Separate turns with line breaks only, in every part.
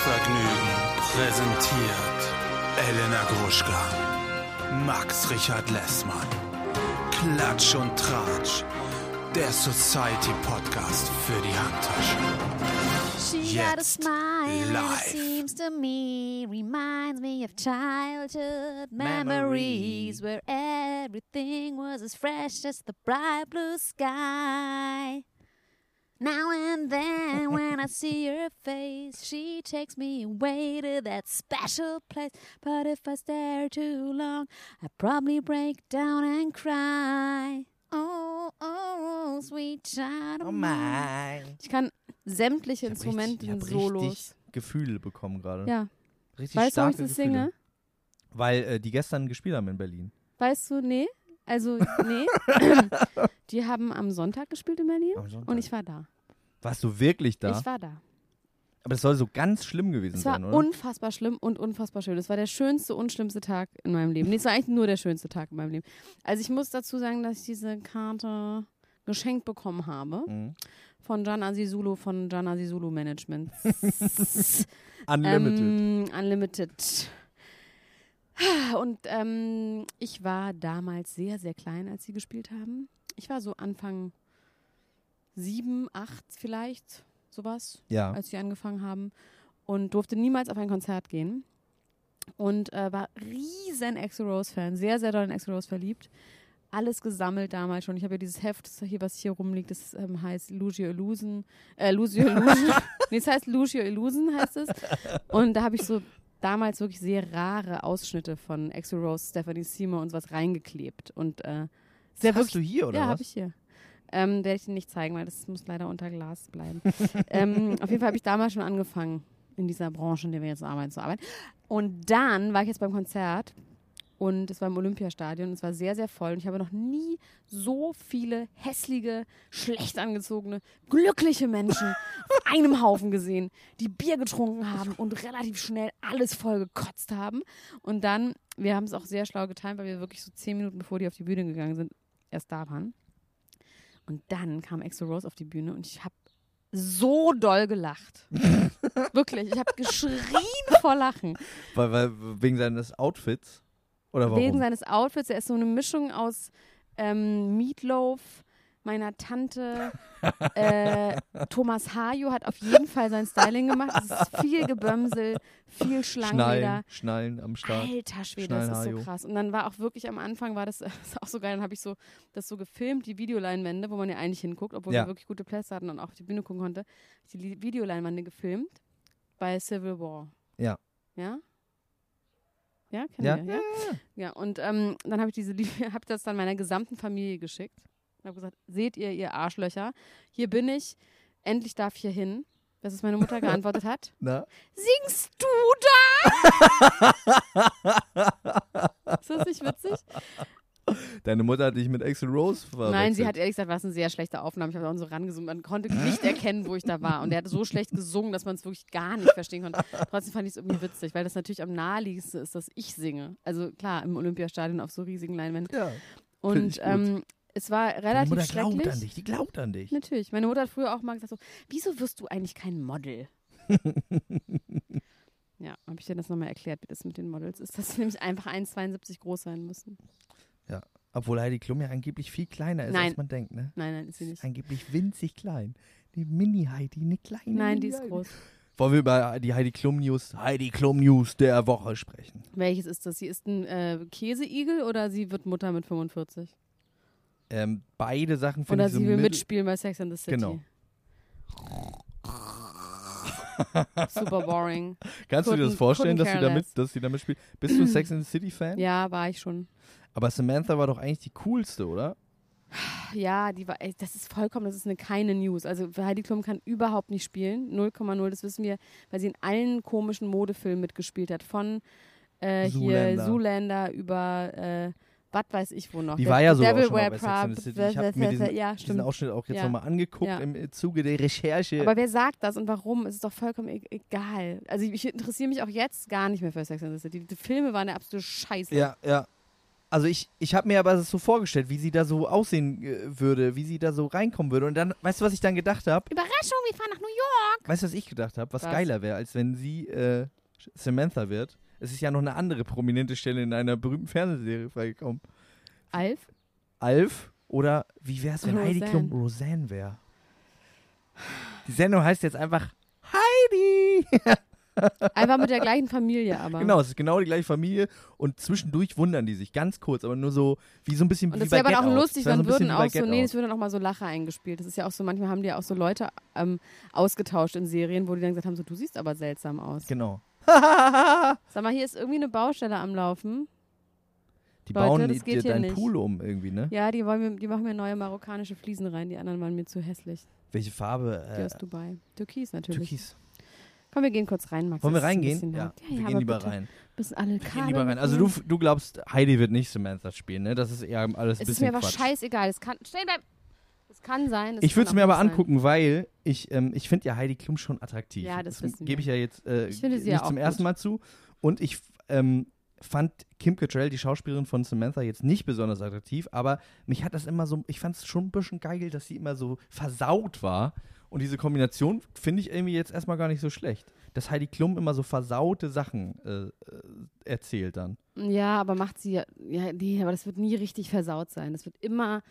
Vergnügen präsentiert Elena Gruschka, Max Richard Lessmann, Klatsch und Tratsch, der Society-Podcast für die Handtasche.
She got a
Jetzt
smile and it
live.
seems to me reminds me of childhood memories where everything was as fresh as the bright blue sky. Now and then when I see her face, she takes me away to that special place. But if I stare too long, I'd probably break down and cry. Oh, oh, sweet child of mine. Ich kann sämtliche Instrumente in Solos.
Richtig Gefühle bekommen gerade.
Ja.
Richtig
Weißt du, warum ich
starke
das
Gefühle.
singe?
Weil die gestern gespielt haben in Berlin.
Weißt du, nee. Also, nee. Die haben am Sonntag gespielt in Berlin
Am Sonntag.
und ich war da.
Warst du wirklich da?
Ich war da.
Aber das soll so ganz schlimm gewesen
Es war
sein, oder?
unfassbar schlimm und unfassbar schön. Es war der schönste und schlimmste Tag in meinem Leben. Nee, es war eigentlich nur der schönste Tag in meinem Leben. Also ich muss dazu sagen, dass ich diese Karte geschenkt bekommen habe von Can Azizulu von Can Azizulu Management.
Unlimited.
Unlimited. Und ich war damals sehr, sehr klein, als sie gespielt haben. Ich war so Anfang 7, 8 vielleicht, sowas,
Ja.
als sie angefangen haben. Und durfte niemals auf ein Konzert gehen. Und war riesen Axl Rose-Fan, sehr, sehr doll in Axl Rose verliebt. Alles gesammelt damals schon. Ich habe ja dieses Heft, was hier rumliegt, das heißt Lose Your Illusion. Nee, es heißt Lose Your Illusion, heißt es. Und da habe ich so damals wirklich sehr rare Ausschnitte von Axl Rose, Stephanie Seymour und sowas reingeklebt. Und sehr
Das hast du hier, oder
ja,
was?
habe ich hier. Werde ich dir nicht zeigen, weil das muss leider unter Glas bleiben. Auf jeden Fall habe ich damals schon angefangen, in dieser Branche, in der wir jetzt arbeiten, zu arbeiten. Und dann war ich jetzt beim Konzert und es war im Olympiastadion und es war sehr, sehr voll. Und ich habe noch nie so viele hässliche, schlecht angezogene, glückliche Menschen auf einem Haufen gesehen, die Bier getrunken haben und relativ schnell alles voll gekotzt haben. Und dann, wir haben es auch sehr schlau getimt, weil wir wirklich so 10 Minuten bevor die auf die Bühne gegangen sind, erst da waren. Und dann kam Axl Rose auf die Bühne und ich habe so doll gelacht. Wirklich, ich habe geschrien vor Lachen.
Weil wegen seines Outfits? Oder warum?
Wegen seines Outfits, er ist so eine Mischung aus Meatloaf, meiner Tante, Thomas Hajo hat auf jeden Fall sein Styling gemacht. Es ist viel Gebömsel, viel Schlangenleder.
Schnallen am Start.
Alter Schwede, das ist so
Schnallenhajo.
krass. Und dann war auch wirklich am Anfang, war das ist auch so geil, dann habe ich so das so gefilmt, die Videoleinwände, wo man ja eigentlich hinguckt, obwohl wir wirklich gute Plätze hatten und auch auf die Bühne gucken konnte. Die Videoleinwände gefilmt bei Civil War.
Ja.
Ja? Ja, kennen
Ja?
wir, ja? Ja, und dann habe ich hab das dann meiner gesamten Familie geschickt. Und habe gesagt, seht ihr Arschlöcher, hier bin ich, endlich darf ich hier hin. Das ist meine Mutter geantwortet hat.
Na?
Singst du da? Ist das nicht witzig?
Deine Mutter hat dich mit Axl Rose verwechselt.
Nein, sie hat ehrlich gesagt, war es eine sehr schlechte Aufnahme. Ich habe auch so rangezoomt. Man konnte nicht erkennen, wo ich da war. Und er hat so schlecht gesungen, dass man es wirklich gar nicht verstehen konnte. Trotzdem fand ich es irgendwie witzig, weil das natürlich am naheliegendsten ist, dass ich singe. Also klar, im Olympiastadion auf so riesigen Leinwänden.
Ja.
Und es war
Deine
relativ
Mutter
schrecklich.
glaubt an dich, die glaubt an dich.
Natürlich. Meine Mutter hat früher auch mal gesagt so, wieso wirst du eigentlich kein Model? Ja, habe ich dir das nochmal erklärt, wie das mit den Models ist, dass sie nämlich einfach 1,72 groß sein müssen.
Ja. Obwohl Heidi Klum ja angeblich viel kleiner ist,
Nein.
als man denkt, ne?
Nein, ist sie nicht.
Angeblich winzig klein. Die Mini-Heidi, eine kleine
Nein, die ist
Mini-Heidi.
groß.
Wollen wir über die Heidi Klum News der Woche sprechen?
Welches ist das? Sie ist ein Käseigel oder sie wird Mutter mit 45?
Beide Sachen finde
Oder
ich so
sie will
mittel-
mitspielen bei Sex and the City.
Genau.
Super boring.
Kannst du dir das
Couldn't-
vorstellen,
couldn't
dass
care
sie damit spielt? Bist du ein Sex and the City-Fan?
Ja, war ich schon.
Aber Samantha war doch eigentlich die coolste, oder?
Ja, das ist keine News. Also Heidi Klum kann überhaupt nicht spielen. 0,0, das wissen wir, weil sie in allen komischen Modefilmen mitgespielt hat. Von hier Zoolander über was weiß ich wo noch.
Die war ja so auch
Devil
schon mal
Wear
bei Sex and the
Prada.
City. Ich habe mir
Ja,
diesen
stimmt.
Ausschnitt auch jetzt
Ja.
nochmal angeguckt
Ja.
im Zuge der Recherche.
Aber wer sagt das und warum? Es ist doch vollkommen egal. Also ich interessiere mich auch jetzt gar nicht mehr für Sex and the City. Die Filme waren eine absolute Scheiße.
Ja. Also ich habe mir aber so vorgestellt, wie sie da so aussehen würde, wie sie da so reinkommen würde. Und dann, weißt du, was ich dann gedacht habe?
Überraschung, wir fahren nach New York.
Weißt du, was ich gedacht habe? Was
Was?
geiler wäre, als wenn sie Samantha wird. Es ist ja noch eine andere prominente Stelle in einer berühmten Fernsehserie freigekommen. Alf oder wie wäre es, wenn Heidi
Roseanne.
Klum Roseanne wäre? Die Sendung heißt jetzt einfach Heidi.
Einfach mit der gleichen Familie, aber.
Genau, es ist genau die gleiche Familie und zwischendurch wundern die sich ganz kurz, aber nur so wie so ein bisschen
Und
wie
das
bei
wäre
Get
aber auch
Out.
lustig,
Das wär
dann
so ein bisschen
würden
wie bei
auch so,
Get
nee,
Out.
es würden auch mal so Lacher eingespielt. Das ist ja auch so, manchmal haben die auch so Leute ausgetauscht in Serien, wo die dann gesagt haben, so, du siehst aber seltsam aus.
Genau.
Sag mal, hier ist irgendwie eine Baustelle am Laufen.
Die
Leute,
bauen
das geht hier
deinen
nicht.
Pool um irgendwie, ne?
Ja, die machen mir neue marokkanische Fliesen rein, die anderen waren mir zu hässlich.
Welche Farbe?
Die aus Dubai. Türkis natürlich.
Türkis.
Komm, wir gehen kurz rein, Max.
Wollen wir
Das ist ein
reingehen?
bisschen
Ja,
laut.
wir
aber
gehen lieber
bitte.
rein.
Müssen alle
Wir gehen
Kabel
lieber rein. Also
mitnehmen.
du glaubst, Heidi wird nicht Samantha spielen, ne? Das ist eher alles ein
Es ist
bisschen
mir aber
Quatsch.
scheißegal. Es kann sein.
Ich würde es
kann
mir
auch
aber
nicht sein.
angucken, weil ich finde ja Heidi Klum schon attraktiv.
Ja, das wissen
gebe ich
wir.
ja jetzt
Ich finde sie
nicht
ja auch
zum ersten
gut.
Mal zu. Und ich fand Kim Cattrall, die Schauspielerin von Samantha, jetzt nicht besonders attraktiv, aber mich hat das immer so, ich fand es schon ein bisschen geil, dass sie immer so versaut war. Und diese Kombination finde ich irgendwie jetzt erstmal gar nicht so schlecht. Dass Heidi Klum immer so versaute Sachen erzählt dann.
Ja, aber macht sie ja, nee, aber das wird nie richtig versaut sein. Das wird immer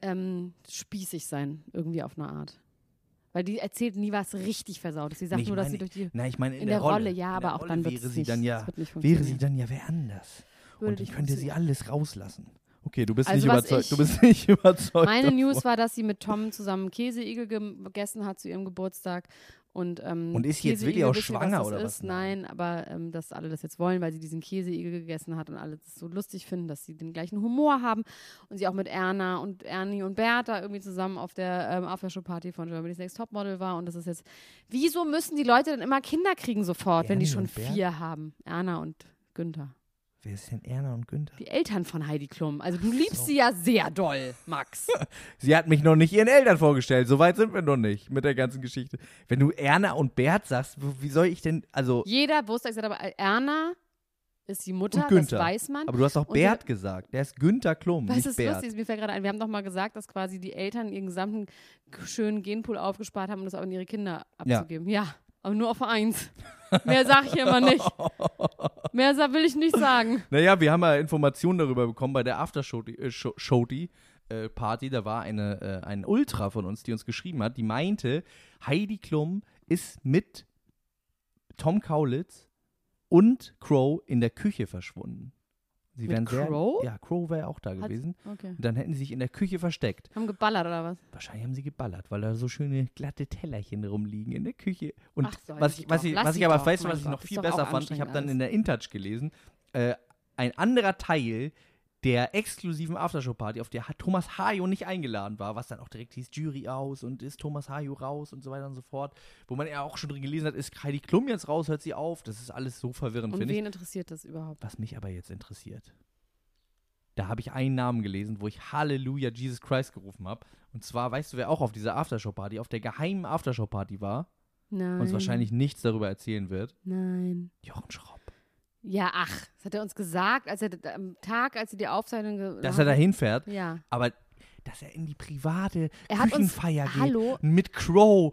spießig sein, irgendwie auf eine Art. Weil die erzählt nie was richtig Versautes. Sie sagt
Nee,
nur, dass sie durch die
Nein, ich meine
in der Rolle, ja,
In
aber
der
auch
Rolle
dann wird
wäre
es
sie
nicht,
dann ja,
das wird nicht
wäre sie
funktionieren.
dann ja wer anders.
Würde
Und
nicht
ich könnte sie
funktionieren.
alles rauslassen. Okay, du bist
Also
nicht
was
überzeugt.
ich-
Du bist nicht überzeugt.
Meine
davon.
News war, dass sie mit Tom zusammen Käseigel gegessen hat zu ihrem Geburtstag. Und
ist sie jetzt wirklich
Käseigel,
auch
wissen wir,
schwanger
was das
oder
ist?
was?
Nein, aber dass alle das jetzt wollen, weil sie diesen Käseigel gegessen hat und alle das so lustig finden, dass sie den gleichen Humor haben und sie auch mit Erna und Ernie und Bertha irgendwie zusammen auf der Aftershow-Party von Germany's Next Topmodel war und das ist jetzt, wieso müssen die Leute denn immer Kinder kriegen sofort, wenn die
Ernie
schon
und Bertha?
4 haben? Erna und Günther.
Wer ist denn Erna und Günther?
Die Eltern von Heidi Klum. Also du liebst sie ja sehr doll, Max.
Sie hat mich noch nicht ihren Eltern vorgestellt. So weit sind wir noch nicht mit der ganzen Geschichte. Wenn du Erna und Bert sagst, wie soll ich denn, also,
Jeder wusste, aber Erna ist die Mutter,
Und Günther.
das weiß man.
aber du hast doch
Und
Bert gesagt. Der ist Günther Klum,
Weißt du,
nicht
das
Bert.
lustig ist, mir fällt gerade ein, wir haben doch mal gesagt, dass quasi die Eltern ihren gesamten schönen Genpool aufgespart haben, um das auch an ihre Kinder abzugeben. Ja, aber nur auf eins. Mehr sage ich immer nicht. Mehr will ich nicht sagen.
Naja, wir haben ja Informationen darüber bekommen bei der Aftershow-Party. Da war ein Ultra von uns, die uns geschrieben hat, die meinte, Heidi Klum ist mit Tom Kaulitz und Crow in der Küche verschwunden. Sie
Mit
wären
Crow?
Ja, Crow wäre auch da gewesen.
Okay.
Und dann hätten sie sich in der Küche versteckt.
Haben geballert oder was?
Wahrscheinlich haben sie geballert, weil da so schöne glatte Tellerchen rumliegen in der Küche. Und
Ach so,
was
die
ich,
doch.
was ich,
Lass
was
sie
ich aber
doch,
weißt du,
mein
was ich
Gott,
noch
ist
viel
doch
besser
auch
fand, ich habe dann
anstrengend
in der InTouch gelesen, ein anderer Teil der exklusiven Aftershow-Party, auf der Thomas Hayo nicht eingeladen war, was dann auch direkt hieß, Jury aus und ist Thomas Hayo raus und so weiter und so fort, wo man ja auch schon drin gelesen hat, ist Heidi Klum jetzt raus, hört sie auf, das ist alles so verwirrend,
Und
finde ich.
wen interessiert das überhaupt?
Was mich aber jetzt interessiert, da habe ich einen Namen gelesen, wo ich Halleluja Jesus Christ gerufen habe. Und zwar, weißt du, wer auch auf dieser Aftershow-Party, auf der geheimen Aftershow-Party war
Nein.
und uns wahrscheinlich nichts darüber erzählen wird?
Nein.
Jochen Schropp.
Ja, ach, das hat er uns gesagt, als er am Tag, als sie die Aufzeichnung
Dass er da hinfährt,
Ja.
aber dass er in die private
Er hat uns-
Küchenfeier geht
Hallo?
mit Crow.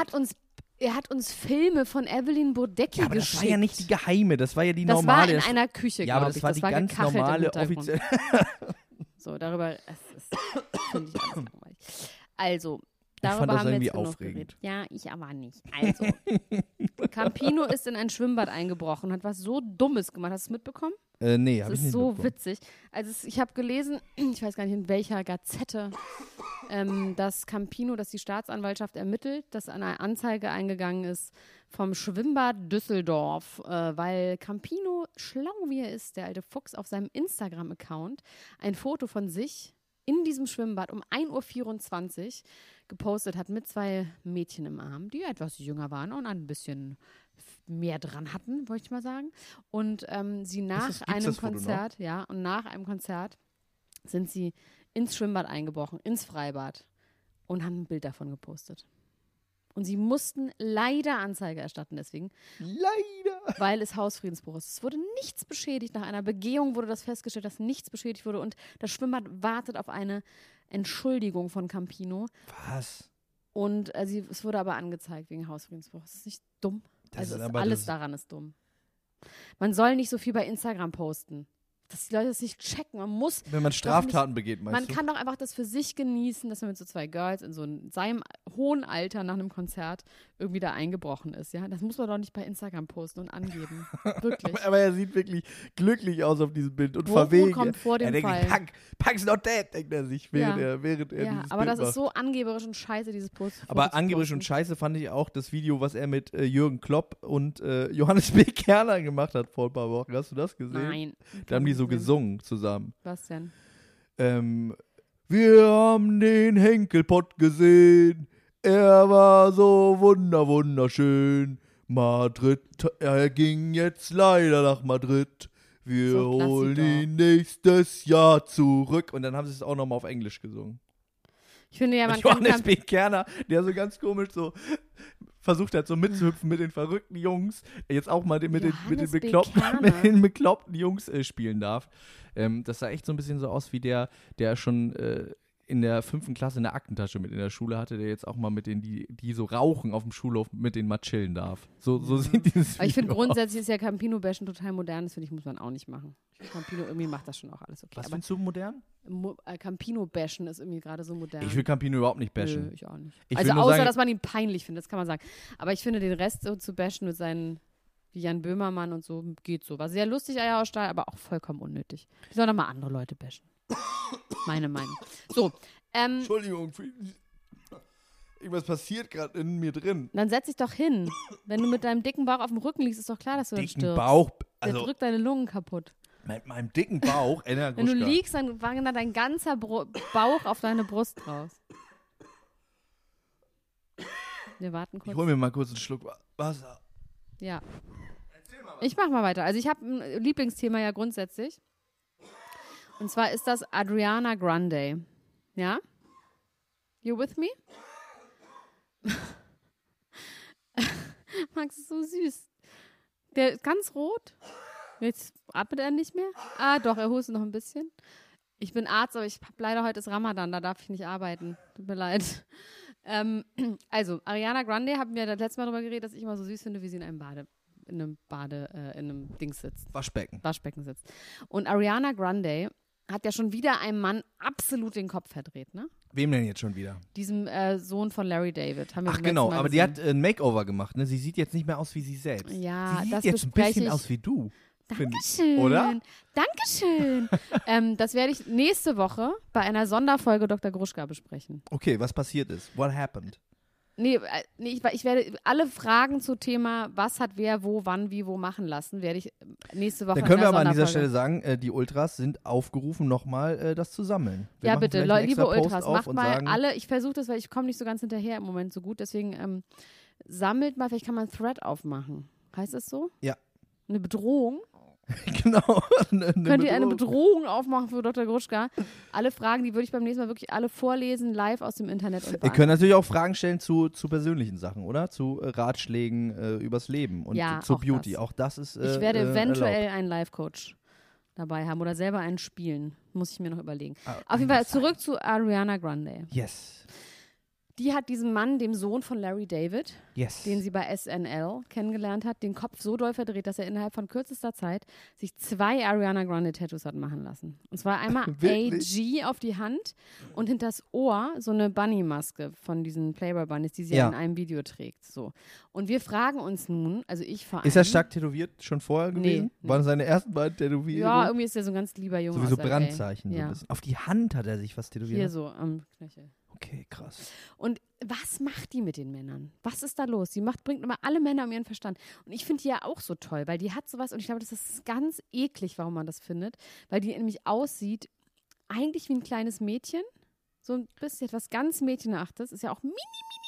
Er hat uns Filme von Evelyn Bodecki
Ja, aber das
geschickt.
war ja nicht die geheime, das war ja die
Das
normale.
war in einer Küche,
ja, aber
glaube
das
ich.
war die ganz
gekachelt im
normale
Hintergrund.
offizielle.
So, darüber, es ist, finde ich alles langweilig. Also,
fand
darüber
das
haben wir
irgendwie
jetzt genug
aufregend.
geredet. Ja, ich aber nicht. Also, Campino ist in ein Schwimmbad eingebrochen, hat was so Dummes gemacht. Hast du es mitbekommen?
Nee,
Das
habe ich
ist
nicht
so
mitbekommen.
witzig. Also ich habe gelesen, ich weiß gar nicht in welcher Gazette, dass Campino, dass die Staatsanwaltschaft ermittelt, dass eine Anzeige eingegangen ist vom Schwimmbad Düsseldorf, weil Campino, schlau wie er ist, der alte Fuchs, auf seinem Instagram-Account ein Foto von sich in diesem Schwimmbad um 1:24 Uhr gepostet hat mit 2 Mädchen im Arm, die etwas jünger waren und ein bisschen mehr dran hatten, wollte ich mal sagen. Und sie
gibt's
einem
das Foto
Konzert, ja, und nach einem Konzert sind sie ins Schwimmbad eingebrochen, ins Freibad und haben ein Bild davon gepostet. Und sie mussten leider Anzeige erstatten deswegen.
Leider.
Weil es Hausfriedensbruch ist. Es wurde nichts beschädigt. Nach einer Begehung wurde das festgestellt, dass nichts beschädigt wurde. Und das Schwimmbad wartet auf eine Entschuldigung von Campino.
Was?
Und es wurde aber angezeigt wegen Hausfriedensbruch. Das ist nicht dumm. Alles daran ist dumm. Man soll nicht so viel bei Instagram posten. Dass die Leute das nicht checken. Man muss.
Wenn man Straftaten begeht, meinst
Man
du?
kann doch einfach das für sich genießen, dass man mit so zwei Girls in seinem hohen Alter nach einem Konzert irgendwie da eingebrochen ist. Ja? Das muss man doch nicht bei Instagram posten und angeben. Wirklich.
Aber er sieht wirklich glücklich aus auf diesem Bild und
Hochmut
verwegen.
kommt vor dem
er denkt,
Fall.
Punk's not dead, denkt er sich, während er
Ja,
dieses
aber
Bild
das
macht.
ist so angeberisch und scheiße, dieses Post.
Aber angeberisch und scheiße fand ich auch das Video, was er mit Jürgen Klopp und Johannes B. Kerner gemacht hat vor ein paar Wochen. Hast du das gesehen?
Nein.
Da haben die so gesungen zusammen.
Was denn?
Wir haben den Henkelpott gesehen. Er war so wunderschön. Madrid, er ging jetzt leider nach Madrid. Wir
So
holen
Klassiker.
ihn nächstes Jahr zurück. Und dann haben sie es auch nochmal auf Englisch gesungen.
Ich finde ja, man
Und
kann
Johannes B. Kerner, der so ganz komisch so versucht hat, so mitzuhüpfen mit den verrückten Jungs, jetzt auch mal mit den
Johannes B. Kerner.
bekloppten Jungs spielen darf. Das sah echt so ein bisschen so aus wie der schon in der 5. Klasse eine Aktentasche mit in der Schule hatte, der jetzt auch mal mit denen, die so rauchen auf dem Schulhof, mit denen mal chillen darf. So sieht dieses
Aber ich finde
Video aus.
grundsätzlich ist ja Campino-Bashen total modern. Das finde ich, muss man auch nicht machen. Ich find, Campino irgendwie macht das schon auch alles okay.
Was
Aber
findest du modern?
Campino-Bashen ist irgendwie gerade so modern.
Ich will Campino überhaupt nicht bashen.
Nö, ich auch nicht.
Ich
Also
will nur
außer,
sagen-
dass man ihn peinlich findet, das kann man sagen. Aber ich finde, den Rest so zu bashen mit seinen, wie Jan Böhmermann und so, geht so. War sehr lustig, Eier aus Stahl, aber auch vollkommen unnötig. Die sollen doch mal andere Leute bashen. Meine Meinung. So,
Entschuldigung, irgendwas passiert gerade in mir drin.
dann setz dich doch hin. Wenn du mit deinem dicken Bauch auf dem Rücken liegst, ist doch klar, dass du dann
Dicken
stirbst.
Bauch,
Der
also
drückt deine Lungen kaputt.
mit meinem dicken Bauch, Enna
Wenn du
Gruschka.
liegst, dann wandert dein ganzer Bauch auf deine Brust raus. Wir warten
Ich
kurz.
hol mir mal kurz einen Schluck Wasser.
Ja. Ich mach mal weiter. Also ich habe ein Lieblingsthema ja grundsätzlich. Und zwar ist das Ariana Grande. Ja? You with me? Max ist so süß. Der ist ganz rot. Jetzt atmet er nicht mehr. Ah, doch, er hustet noch ein bisschen. Ich bin Arzt, aber ich habe leider heute ist Ramadan, da darf ich nicht arbeiten. Tut mir leid. Also, Ariana Grande haben wir das letzte Mal darüber geredet, dass ich immer so süß finde, wie sie in einem Dings sitzt. Waschbecken sitzt. Und Ariana Grande hat ja schon wieder einem Mann absolut den Kopf verdreht, ne?
Wem denn jetzt schon wieder?
Diesem Sohn von Larry David. Haben wir
Ach
beim
genau,
letzten Mal
aber die
gesehen.
hat ein Makeover gemacht, ne? Sie sieht jetzt nicht mehr aus wie sie selbst.
Ja,
sie
das
sieht jetzt ein
bespreche
bisschen
ich.
aus wie du. finde ich.
Dankeschön.
Oder?
Dankeschön. Das werde ich nächste Woche bei einer Sonderfolge Dr. Gruschka besprechen.
Okay, was passiert ist? What happened?
Nee, ich werde alle Fragen zu Thema, was hat wer, wo, wann, wie, wo machen lassen, werde ich nächste Woche
Dann können
in
wir
einer
aber an dieser
Sonderfolge.
Stelle sagen, die Ultras sind aufgerufen, nochmal das zu sammeln. Wir
Ja,
machen
bitte,
vielleicht einen
liebe
extra Post
Ultras,
auf
macht
und
mal
sagen,
alle, ich versuche das, weil ich komme nicht so ganz hinterher im Moment so gut, deswegen sammelt mal, vielleicht kann man einen Thread aufmachen. Heißt das so?
Ja.
Eine Bedrohung?
genau.
Könnt ihr eine Bedrohung aufmachen für Dr. Gruschka? Alle Fragen, die würde ich beim nächsten Mal wirklich alle vorlesen, live aus dem Internet. Und
Ihr könnt natürlich auch Fragen stellen zu persönlichen Sachen, oder? Zu Ratschlägen übers Leben und
Ja,
zu
auch
Beauty.
das.
Auch das ist
ich werde eventuell
erlaubt.
einen Live-Coach dabei haben oder selber einen spielen. Muss ich mir noch überlegen.
Ah,
Auf jeden Fall zurück zu Ariana Grande.
Yes.
Die hat diesem Mann, dem Sohn von Larry David,
Yes.
den sie bei SNL kennengelernt hat, den Kopf so doll verdreht, dass er innerhalb von kürzester Zeit sich 2 Ariana Grande Tattoos hat machen lassen. Und zwar einmal
Wirklich?
AG auf die Hand und hinters Ohr so eine Bunny-Maske von diesen Playboy Bunnies, die sie
Ja.
in einem Video trägt. So. Und wir fragen uns nun, also ich vor allem.
Ist er stark tätowiert schon vorher
Nee,
gewesen?
nee.
Waren das seine ersten beiden Tätowierungen?
Ja, irgendwie ist er so ein ganz lieber Junge.
Sowieso
aus LA.
Brandzeichen. So
Ja.
ein bisschen. Auf die Hand hat er sich was tätowiert.
Hier so am Knöchel.
Okay, krass.
Und was macht die mit den Männern? Was ist da los? Die bringt immer alle Männer um ihren Verstand. Und ich finde die ja auch so toll, weil die hat sowas, und ich glaube, das ist ganz eklig, warum man das findet, weil die nämlich aussieht, eigentlich wie ein kleines Mädchen. So ein bisschen etwas ganz Mädchenachtes. Ist ja auch mini,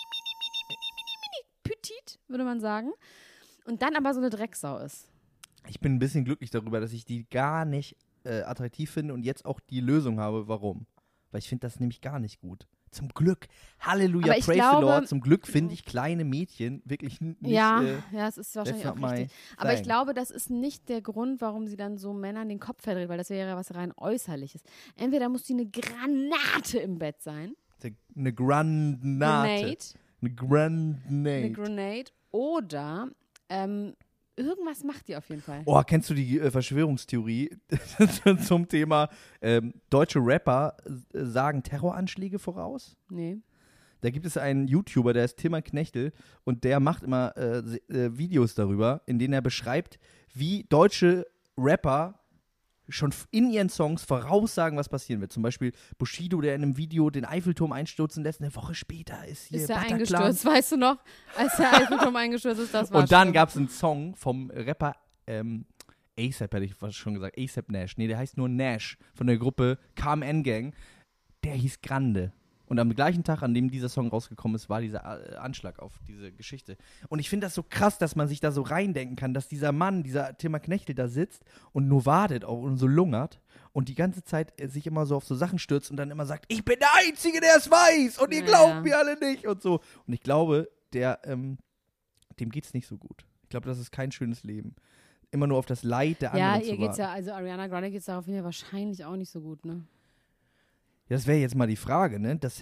petit, würde man sagen. Und dann aber so eine Drecksau ist.
Ich bin ein bisschen glücklich darüber, dass ich die gar nicht attraktiv finde und jetzt auch die Lösung habe, warum. Weil ich finde das nämlich gar nicht gut. Zum Glück. Halleluja,
Aber ich
praise
glaube-
the Lord. Zum Glück finde ich kleine Mädchen wirklich nicht.
Ja, es ist wahrscheinlich
that's
auch
not my
richtig. Aber ich
thing.
glaube, das ist nicht der Grund, warum sie dann so Männern den Kopf verdreht, weil das wäre ja was rein Äußerliches. Entweder muss die eine Granate im Bett sein.
Eine Granate. Eine Granate.
Eine Grenade. Oder irgendwas macht die auf jeden Fall.
Oh, kennst du die Verschwörungstheorie zum Thema deutsche Rapper sagen Terroranschläge voraus?
Nee.
Da gibt es einen YouTuber, der ist Timmer Knechtel und der macht immer Videos darüber, in denen er beschreibt, wie deutsche Rapper schon in ihren Songs voraussagen, was passieren wird. Zum Beispiel Bushido, der in einem Video den Eiffelturm einstürzen lässt, eine Woche später ist hier
Ist er
Bataclan.
eingestürzt, weißt du noch? Als der Eiffelturm eingestürzt ist, das war
Und dann
schlimm.
gab es einen Song vom Rapper ASAP, hätte ich fast schon gesagt, ASAP Nash. Nee, der heißt nur Nash von der Gruppe KMN Gang. Der hieß Grande. Und am gleichen Tag, an dem dieser Song rausgekommen ist, war dieser Anschlag auf diese Geschichte. Und ich finde das so krass, dass man sich da so reindenken kann, dass dieser Mann, dieser Timmer Knechtel da sitzt und nur wartet und so lungert und die ganze Zeit sich immer so auf so Sachen stürzt und dann immer sagt, ich bin der Einzige, der es weiß und ihr glaubt mir alle nicht und so. Und ich glaube, dem geht's nicht so gut. Ich glaube, das ist kein schönes Leben. Immer nur auf das Leid der anderen zu
ihr geht's
warten.
ja, also Ariana Grande geht's daraufhin ja wahrscheinlich auch nicht so gut, ne?
Ja, das wäre jetzt mal die Frage, ne? Das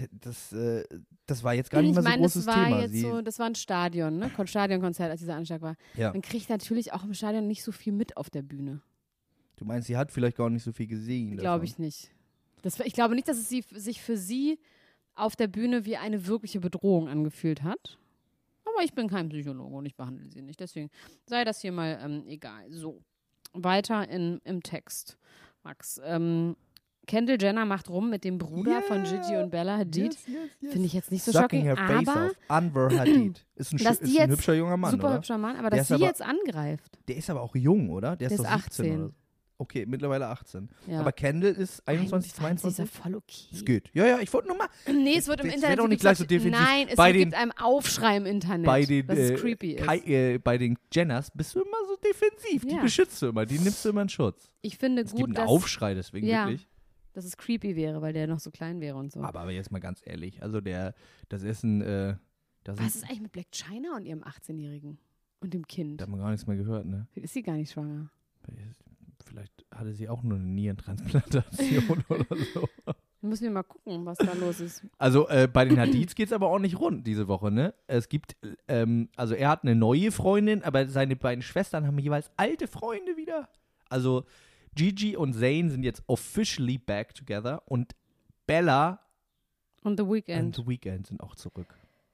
war jetzt gar nicht
Ich
mal so ein
meine,
großes
das war
Thema.
jetzt so, das war ein Stadion, ne? Stadionkonzert, als dieser Anschlag war.
Ja.
Man kriegt natürlich auch im Stadion nicht so viel mit auf der Bühne.
Du meinst, sie hat vielleicht gar nicht so viel gesehen.
Glaube ich nicht. Ich glaube nicht, dass es sich für sie auf der Bühne wie eine wirkliche Bedrohung angefühlt hat. Aber ich bin kein Psychologe und ich behandle sie nicht. Deswegen sei das hier mal egal. So, weiter im Text. Max, Kendall Jenner macht rum mit dem Bruder von Gigi und Bella Hadid.
Yes.
Finde ich jetzt nicht so
Sucking
shocking,
her face
aber
off. Anwar Hadid. Ist
dass die
ein
jetzt
hübscher junger Mann,
super
oder?
hübscher Mann, aber
Der
dass
ist
sie
aber-
jetzt angreift.
Der ist aber auch jung, oder? Der
Der
ist
ist
doch 17
18.
oder so. Okay, mittlerweile 18.
Ja.
Aber Kendall ist 21,
Ist
22?
ja voll okay.
Es geht. Ja, ich wollte nur mal
Nee, es wird im
Jetzt
Internet.
werd doch nicht gleich so defensiv.
Nein, es
Bei
gibt
den-
einem Aufschrei im Internet,
bei den,
dass es creepy ist.
bei den Jenners bist du immer so defensiv. Die
Ja.
beschützt du immer, die nimmst du immer in Schutz.
Ich finde
Es gibt
gut,
einen
dass,
Aufschrei deswegen,
Ja.
wirklich.
dass es creepy wäre, weil der noch so klein wäre und so.
Aber jetzt mal ganz ehrlich, also das ist ein, das
Was ist eigentlich mit Black China und ihrem 18-Jährigen? Und dem Kind?
da hat man gar nichts mehr gehört, ne?
Ist sie gar nicht schwanger?
Vielleicht hatte sie auch nur eine Nierentransplantation oder so.
Müssen wir mal gucken, was da los ist.
Also bei den Hadids geht es aber auch nicht rund diese Woche, ne? Es gibt, also er hat eine neue Freundin, aber seine beiden Schwestern haben jeweils alte Freunde wieder. Also Gigi und Zayn sind jetzt officially back together und Bella
Und The
und
Weeknd.
The Weeknd sind auch zurück.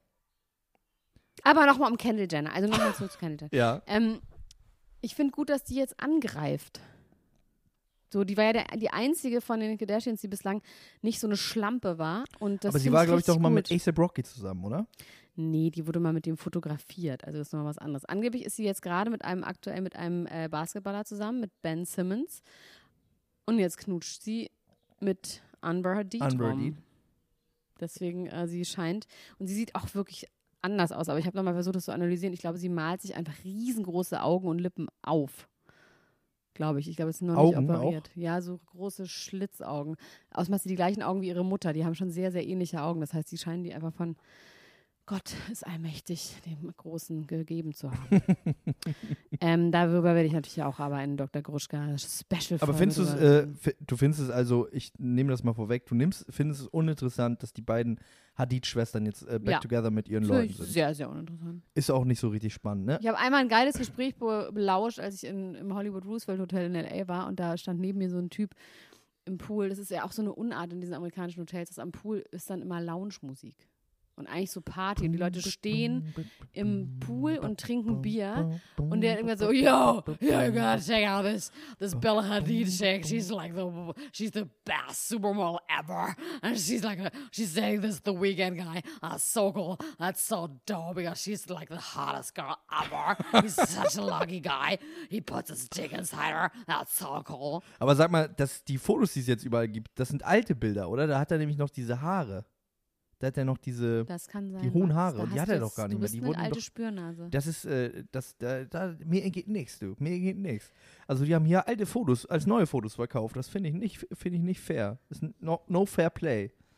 Aber nochmal um Kendall Jenner. Also nochmal zurück zu Kendall Jenner.
Ja.
Ich finde gut, dass die jetzt angreift. So, die war ja die einzige von den Kardashians, die bislang nicht so eine Schlampe war. Und das
Aber sie
find
war, glaube ich, doch
richtig
mal
gut.
mit A$AP Rocky zusammen, oder?
Nee, die wurde mal mit dem fotografiert. Also das ist nochmal was anderes. Angeblich ist sie jetzt gerade mit einem Basketballer zusammen, mit Ben Simmons. Und jetzt knutscht sie mit Anwar Hadid
Anwar
rum.
Hadid.
Deswegen, sie scheint, und sie sieht auch wirklich anders aus. Aber ich habe nochmal versucht, das zu analysieren. Ich glaube, sie malt sich einfach riesengroße Augen und Lippen auf. Glaube ich. Ich glaube, es ist noch
Augen
nicht operiert. Ja, so große Schlitzaugen. Außerdem hat sie die gleichen Augen wie ihre Mutter. Die haben schon sehr, sehr ähnliche Augen. Das heißt, sie scheinen die einfach von Gott ist allmächtig, dem Großen gegeben zu haben. Darüber werde ich natürlich auch aber einen Dr. Gruschka Special
Aber findest du findest es also, ich nehme das mal vorweg, findest es uninteressant, dass die beiden Hadid-Schwestern jetzt back together mit ihren Leuten sind?
Sehr, sehr uninteressant.
Ist auch nicht so richtig spannend, ne?
Ich habe einmal ein geiles Gespräch belauscht, als ich im Hollywood Roosevelt Hotel in L.A. war und da stand neben mir so ein Typ im Pool. Das ist ja auch so eine Unart in diesen amerikanischen Hotels, dass am Pool ist dann immer Lounge-Musik. Und eigentlich so Party. Und die Leute stehen im Pool und trinken Bier. Und der irgendwann so, yo, you gotta check out this Bella Hadid chick. She's the best supermodel ever. And she's saying this The Weeknd guy. That's so cool. That's so dope because she's like the hottest girl ever. He's such a lucky guy. He puts his dick inside her. That's so cool.
Aber sag mal, die Fotos, die es jetzt überall gibt, das sind alte Bilder, oder? Da hat er nämlich noch diese Haare. Da hat er noch diese,
Das kann sein.
die hohen
Max.
Haare.
Da
Und die
hast
hat
du
er
jetzt-
doch gar nicht
du
mehr.
bist
Die
eine
wurden
alte
doch,
Spürnase.
das ist, mir geht nichts, du. Mir geht nichts. Also die haben hier alte Fotos als neue Fotos verkauft. Das finde ich nicht fair. Das ist no fair play.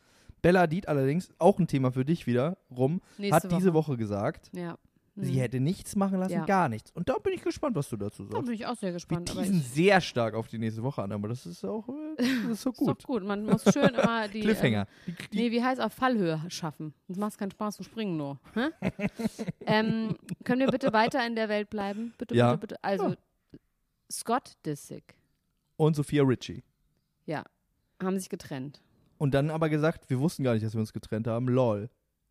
Bella Hadid allerdings, auch ein Thema für dich wieder, hat diese Woche gesagt,
Ja.
sie hätte nichts machen lassen, gar nichts. Und da bin ich gespannt, was du dazu
Da
sagst.
bin ich auch sehr gespannt.
Wir teasen sehr stark auf die nächste Woche an, aber das ist auch so
Ist
gut.
doch gut. Man muss schön immer die
Cliffhanger.
wie heißt auf Fallhöhe schaffen. Das macht keinen Spaß zu springen nur. Hä? Können wir bitte weiter in der Welt bleiben? Bitte,
Ja.
bitte, bitte. Also, Scott Disick,
Und Sophia Richie.
ja, haben sich getrennt.
Und dann aber gesagt, wir wussten gar nicht, dass wir uns getrennt haben. Lol.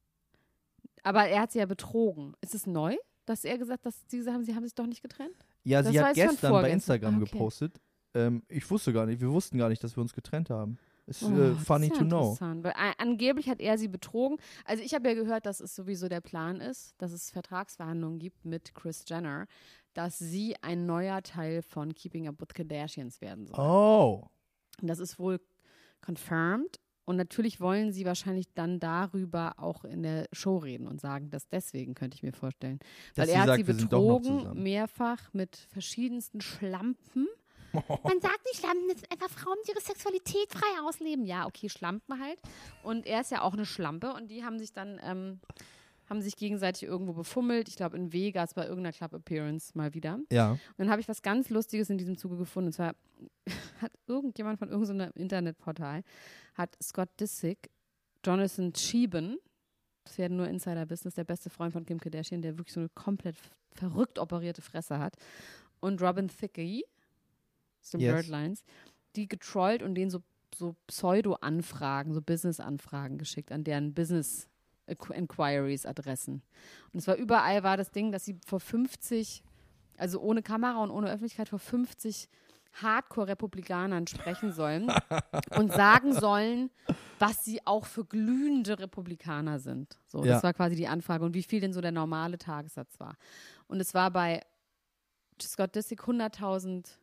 Aber er hat sie ja betrogen. Ist es neu, dass er gesagt hat, sie haben sich doch nicht getrennt?
Ja,
Das
sie
war
hat
jetzt von
gestern bei
vorgestern.
Instagram
Ah, okay.
gepostet. Wir wussten gar nicht, dass wir uns getrennt haben. Ist
Oh,
funny
das ist ja
to know.
interessant, weil angeblich hat er sie betrogen. Also ich habe ja gehört, dass es sowieso der Plan ist, dass es Vertragsverhandlungen gibt mit Kris Jenner, dass sie ein neuer Teil von Keeping Up with Kardashians werden soll.
Oh.
Und das ist wohl confirmed. Und natürlich wollen sie wahrscheinlich dann darüber auch in der Show reden und sagen, das deswegen könnte ich mir vorstellen.
Dass
Weil er
sie
hat
sagt,
sie
wir sind doch noch
betrogen,
zusammen.
mehrfach mit verschiedensten Schlampen. Man sagt nicht Schlampen, das sind einfach Frauen, die ihre Sexualität frei ausleben. Ja, okay, Schlampen halt. Und er ist ja auch eine Schlampe und die haben sich dann, haben sich gegenseitig irgendwo befummelt. Ich glaube in Vegas bei irgendeiner Club-Appearance mal wieder.
Ja.
Und dann habe ich was ganz Lustiges in diesem Zuge gefunden. Und zwar hat irgendjemand von irgendeinem Internetportal, hat Scott Disick, Jonathan Cheban, das werden nur Insider-Business, der beste Freund von Kim Kardashian, der wirklich so eine komplett verrückt operierte Fresse hat, und Robin Thicke, so Birdlines, die getrollt und denen so Pseudo-Anfragen, so Business-Anfragen geschickt an deren Business-Inquiries-Adressen. Und es war überall das Ding, dass sie vor 50, also ohne Kamera und ohne Öffentlichkeit, vor 50 Hardcore-Republikanern sprechen sollen und sagen sollen, was sie auch für glühende Republikaner sind. So,
Ja.
das war quasi die Anfrage und wie viel denn so der normale Tagessatz war. Und es war bei Scott Disick $100.000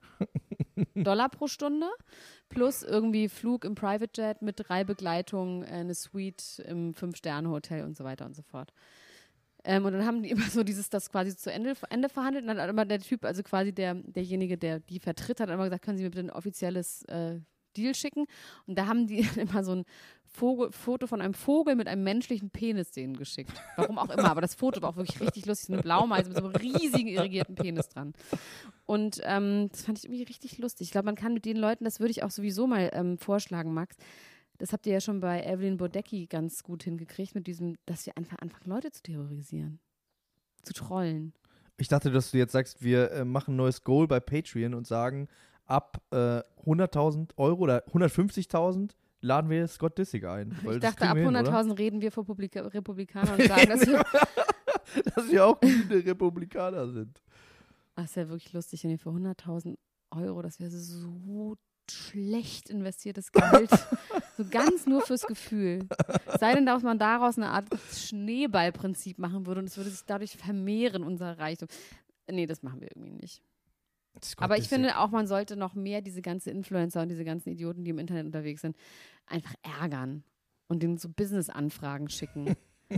pro Stunde plus irgendwie Flug im Private Jet mit 3 Begleitungen, eine Suite im 5-Sterne-Hotel und so weiter und so fort. Und dann haben die immer so das quasi zu Ende verhandelt. Und dann hat immer der Typ, also quasi derjenige, der die vertritt, hat immer gesagt, können Sie mir bitte ein offizielles Deal schicken? Und da haben die immer so ein Foto von einem Vogel mit einem menschlichen Penis denen geschickt. Warum auch immer, aber das Foto war auch wirklich richtig lustig. So eine Blaumeise mit so einem riesigen irrigierten Penis dran. Und das fand ich irgendwie richtig lustig. Ich glaube, man kann mit den Leuten, das würde ich auch sowieso mal vorschlagen, Max, das habt ihr ja schon bei Evelyn Bodecki ganz gut hingekriegt, mit diesem, dass wir einfach anfangen, Leute zu terrorisieren, zu trollen.
Ich dachte, dass du jetzt sagst, wir machen ein neues Goal bei Patreon und sagen, ab 100.000 Euro oder 150.000 laden wir Scott Disick ein. Weil
Ich
das
dachte, ab
kriegen wir hin,
100.000 reden wir vor Republikanern und sagen, dass wir
dass wir auch gute Republikaner sind.
das ist ja wirklich lustig, wenn ihr für 100.000 Euro, das wäre so schlecht investiertes Geld. So ganz nur fürs Gefühl. Sei denn, dass man daraus eine Art Schneeballprinzip machen würde und es würde sich dadurch vermehren, unser Reichtum. Nee, das machen wir irgendwie nicht. Aber ich finde auch, man sollte noch mehr diese ganzen Influencer und diese ganzen Idioten, die im Internet unterwegs sind, einfach ärgern und denen so Business-Anfragen schicken.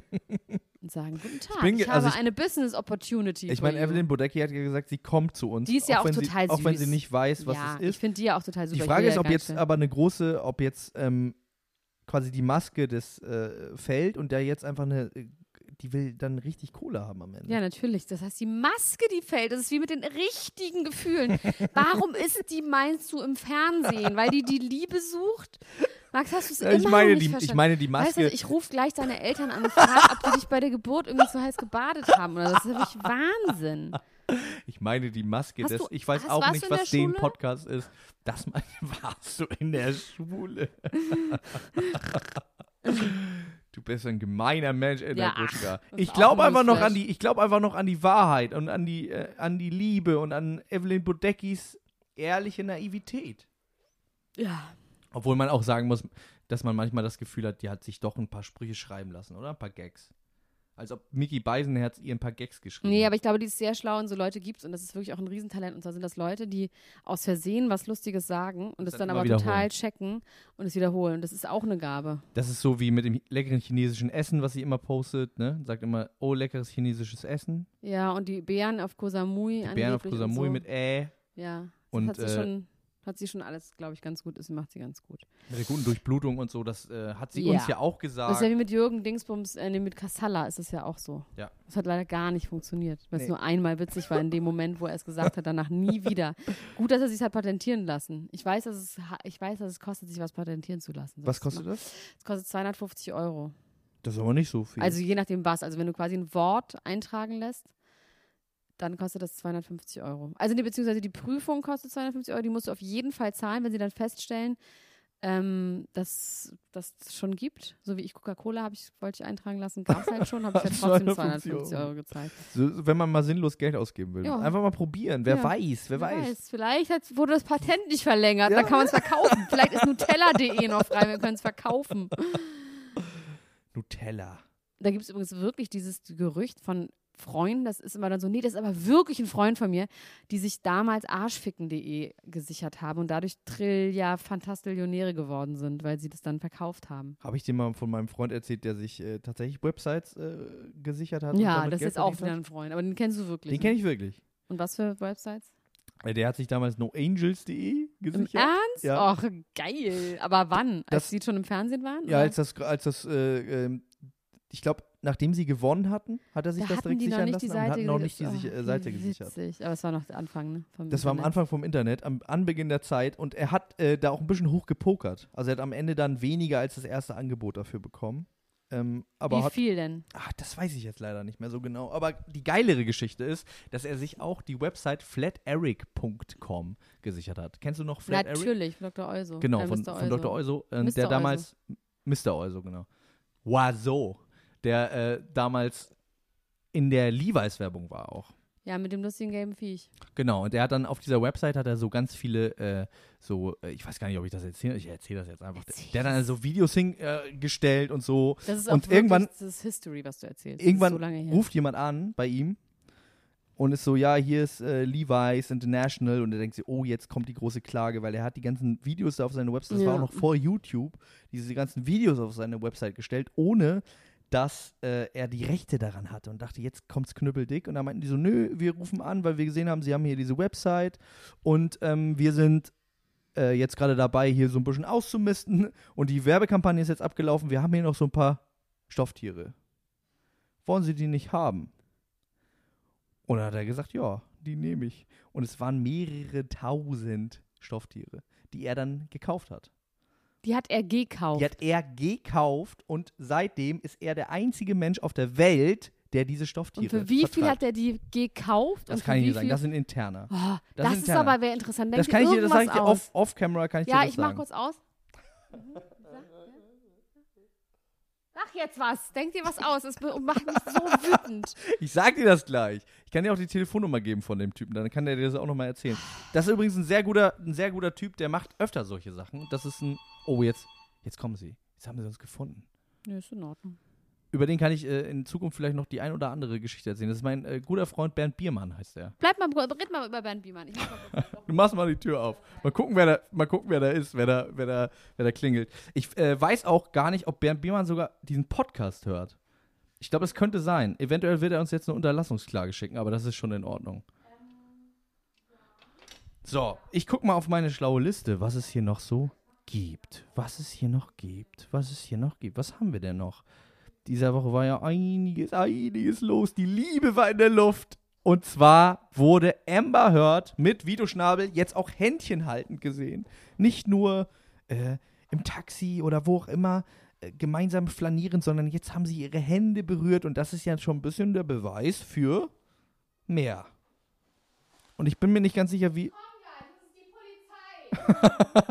Und sagen, guten Tag, ich habe eine Business-Opportunity.
Ich meine, Evelyn Bodecki hat ja gesagt, sie kommt zu uns.
Die ist ja auch total süß.
Auch wenn sie nicht weiß, was
ja,
es ist.
ich finde die ja auch total super.
Die Frage ist, ob jetzt aber ob jetzt quasi die Maske des fällt und der jetzt einfach die will dann richtig Kohle haben am Ende.
Ja, natürlich. Das heißt, die Maske, die fällt, das ist wie mit den richtigen Gefühlen. Warum ist die, meinst du, im Fernsehen? Weil die Liebe sucht? Max, hast du es immer noch nicht verstanden?
Ich meine die Maske.
Weißt du, ich rufe gleich deine Eltern an und frage, ob die dich bei der Geburt irgendwie so heiß gebadet haben. Oder das ist wirklich Wahnsinn.
Ich meine die Maske. Ich weiß
warst
auch
du
nicht,
in
was
der
den
Schule?
Podcast ist. Das warst du in der Schule. Du bist ein gemeiner Mensch, Edda Gruschka. Ich glaube einfach noch an die Wahrheit und an die Liebe und an Evelyn Bodeckis ehrliche Naivität.
Ja.
Obwohl man auch sagen muss, dass man manchmal das Gefühl hat, die hat sich doch ein paar Sprüche schreiben lassen, oder? Ein paar Gags. Als ob Mickey Beisenherz ihr ein paar Gags geschrieben
Nee,
hat.
aber ich glaube, die ist sehr schlau und so Leute gibt's und das ist wirklich auch ein Riesentalent. Und zwar sind das Leute, die aus Versehen was Lustiges sagen und es dann aber total checken und es wiederholen. Das ist auch eine Gabe.
Das ist so wie mit dem leckeren chinesischen Essen, was sie immer postet, ne? Sagt immer, oh, leckeres chinesisches Essen.
Ja, und die Beeren auf Koh Samui.
Die Beeren auf Koh Samui
so.
mit
Ja, das
und
hat sie schon. Hat sie schon alles, glaube ich, ganz gut. Das macht sie ganz gut.
Mit der guten Durchblutung und so, das hat sie uns ja auch gesagt.
Das ist ja wie mit Jürgen Dingsbums, mit Kassala ist es ja auch so.
Ja.
Das hat leider gar nicht funktioniert, weil es nur einmal witzig war in dem Moment, wo er es gesagt hat, danach nie wieder. Gut, dass er sich hat patentieren lassen. Ich weiß, dass es kostet, sich was patentieren zu lassen.
Was kostet das?
Es kostet 250 €.
Das ist aber nicht so viel.
Also je nachdem was. Also wenn du quasi ein Wort eintragen lässt, dann kostet das 250 €. Also beziehungsweise die Prüfung kostet 250 €, die musst du auf jeden Fall zahlen, wenn sie dann feststellen, dass das schon gibt. So wie ich Coca-Cola wollte ich eintragen lassen, gab es halt schon, habe ich halt trotzdem 250 € gezahlt.
So, wenn man mal sinnlos Geld ausgeben will.
Ja.
Einfach mal probieren. Wer weiß.
Vielleicht wurde das Patent nicht verlängert, dann kann man es verkaufen. Vielleicht ist Nutella.de noch frei, wir können es verkaufen.
Nutella.
Da gibt es übrigens wirklich dieses Gerücht von Freunden, das ist immer dann so, nee, das ist aber wirklich ein Freund von mir, die sich damals arschficken.de gesichert haben und dadurch Fantastillionäre geworden sind, weil sie das dann verkauft haben.
Habe ich dir mal von meinem Freund erzählt, der sich tatsächlich Websites gesichert hat?
Ja, das ist auch wieder ein Freund, aber den kennst du wirklich.
Den kenne ich wirklich.
Und was für Websites?
Der hat sich damals noangels.de gesichert.
Im Ernst?
Ja.
Och, geil. Aber wann? Als die schon im Fernsehen waren?
Ja,
oder?
als das ich glaube, nachdem sie gewonnen hatten, hat er sich das direkt sichern lassen und hatten noch nicht die Seite gesichert.
Witzig. Aber es war noch der Anfang, ne?
Das war am Anfang vom Internet, am Anbeginn der Zeit und er hat da auch ein bisschen hoch gepokert. Also er hat am Ende dann weniger als das erste Angebot dafür bekommen.
Wie viel denn?
Ach, das weiß ich jetzt leider nicht mehr so genau. Aber die geilere Geschichte ist, dass er sich auch die Website flateric.com gesichert hat. Kennst du noch Flat Eric?
Natürlich, von Dr. Euso.
Genau, von Dr. Euso. Der damals, Mr. Euso, genau. Wazo, der damals in der Levi's-Werbung war auch.
Ja, mit dem lustigen gelben Viech.
Genau, und der hat dann auf dieser Website hat er so ganz viele, ich weiß gar nicht, ob ich das erzähle, ich erzähle das jetzt einfach. Der hat dann so Videos hingestellt und so.
Das ist auch
und irgendwann,
das ist History, was du erzählst.
Irgendwann
so lange her.
ruft jemand an bei ihm und ist so, ja, hier ist Levi's International und er denkt sich, oh, jetzt kommt die große Klage, weil er hat die ganzen Videos da auf seine Website, das war auch noch vor YouTube, diese ganzen Videos auf seine Website gestellt, ohne dass er die Rechte daran hatte und dachte, jetzt kommt's knüppeldick. Und dann meinten die so, nö, wir rufen an, weil wir gesehen haben, sie haben hier diese Website und wir sind jetzt gerade dabei, hier so ein bisschen auszumisten und die Werbekampagne ist jetzt abgelaufen. Wir haben hier noch so ein paar Stofftiere. Wollen Sie die nicht haben? Und dann hat er gesagt, ja, die nehme ich. Und es waren mehrere tausend Stofftiere, die er dann gekauft hat.
Die hat er gekauft.
Die hat er gekauft und seitdem ist er der einzige Mensch auf der Welt, der diese Stofftiere
Und für wie viel hat er die gekauft?
Das kann ich dir sagen, das sind interner.
Oh, das ist aber sehr interessant.
Das sage ich dir off-camera, kann ich dir das sagen.
Ja, ich mach kurz aus. Sag jetzt was. Denk dir was aus. Es macht mich so wütend.
Ich sag dir das gleich. Ich kann dir auch die Telefonnummer geben von dem Typen. Dann kann der dir das auch nochmal erzählen. Das ist übrigens ein sehr guter Typ, der macht öfter solche Sachen. Das ist ein... Oh, jetzt kommen sie. Jetzt haben sie uns gefunden.
Ja, ist in Ordnung.
Über den kann ich in Zukunft vielleicht noch die ein oder andere Geschichte erzählen. Das ist mein guter Freund Bernd Biermann, heißt der.
Red mal über Bernd Biermann.
Du machst mal die Tür auf. Mal gucken, wer da ist, wer da klingelt. Ich weiß auch gar nicht, ob Bernd Biermann sogar diesen Podcast hört. Ich glaube, es könnte sein. Eventuell wird er uns jetzt eine Unterlassungsklage schicken, aber das ist schon in Ordnung. So, ich gucke mal auf meine schlaue Liste, was es hier noch so gibt. Was haben wir denn noch? Dieser Woche war ja einiges los. Die Liebe war in der Luft. Und zwar wurde Amber Heard mit Vito Schnabel jetzt auch händchenhaltend gesehen. Nicht nur im Taxi oder wo auch immer gemeinsam flanieren, sondern jetzt haben sie ihre Hände berührt. Und das ist ja schon ein bisschen der Beweis für mehr. Und ich bin mir nicht ganz sicher, wie...
Das ist die Polizei.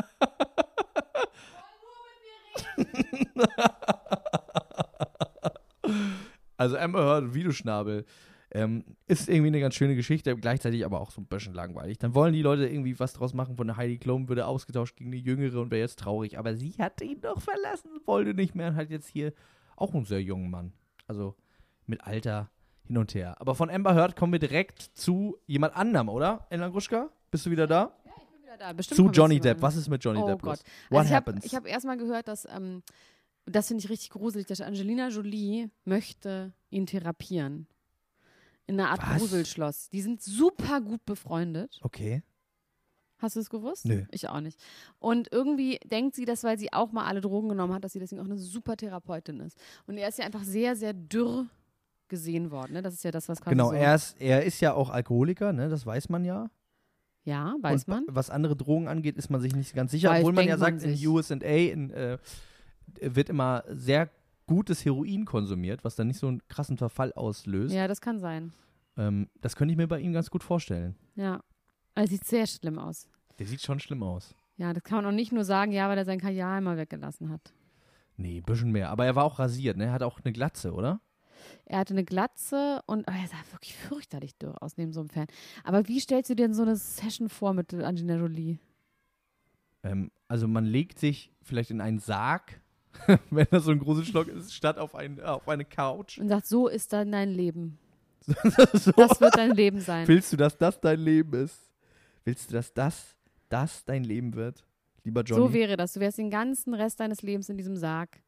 Also Amber Heard und Vito Schnabel ist irgendwie eine ganz schöne Geschichte, gleichzeitig aber auch so ein bisschen langweilig. Dann wollen die Leute irgendwie was draus machen, von der Heidi Klum würde ausgetauscht gegen eine Jüngere und wäre jetzt traurig. Aber sie hatte ihn doch verlassen, wollte nicht mehr und hat jetzt hier auch einen sehr jungen Mann. Also mit Alter hin und her. Aber von Amber Heard kommen wir direkt zu jemand anderem, oder? Elena Gruschka, bist du wieder da?
Ja, ich bin wieder da. Bestimmt
zu Johnny Depp. Was ist mit Johnny Depp los? What happens?
Ich hab erstmal gehört, dass, das finde ich richtig gruselig, dass Angelina Jolie möchte ihn therapieren. In einer Art Gruselschloss. Die sind super gut befreundet.
Okay.
Hast du es gewusst?
Nö.
Ich auch nicht. Und irgendwie denkt sie, dass, weil sie auch mal alle Drogen genommen hat, dass sie deswegen auch eine super Therapeutin ist. Und er ist ja einfach sehr, sehr dürr gesehen worden. Ne? Das ist ja das, was quasi
Genau,
so...
er ist ja auch Alkoholiker, ne? Das weiß man ja.
Ja, weiß man.
Was andere Drogen angeht, ist man sich nicht ganz sicher.
Weiß,
Obwohl man ja
denkt man
sagt, in
sich.
USA wird immer sehr gutes Heroin konsumiert, was dann nicht so einen krassen Verfall auslöst.
Ja, das kann sein.
Das könnte ich mir bei ihm ganz gut vorstellen.
Ja. Also sieht sehr schlimm aus.
Der sieht schon schlimm aus.
Ja, das kann man auch nicht nur sagen, ja, weil er sein Kajal mal weggelassen hat.
Nee, ein bisschen mehr. Aber er war auch rasiert, ne? Er hat auch eine Glatze, oder?
Er hatte eine Glatze und er sah wirklich fürchterlich dürr aus neben so einem Fan. Aber wie stellst du dir denn so eine Session vor mit Angelina Jolie?
Also man legt sich vielleicht in einen Sarg, wenn das so ein großer Schlock ist, statt auf eine Couch.
Und sagt, so ist dann dein Leben.
So.
Das wird dein Leben sein.
Willst du, dass das dein Leben ist? Willst du, dass das dein Leben wird? Lieber Johnny.
So wäre das. Du wärst den ganzen Rest deines Lebens in diesem Sarg.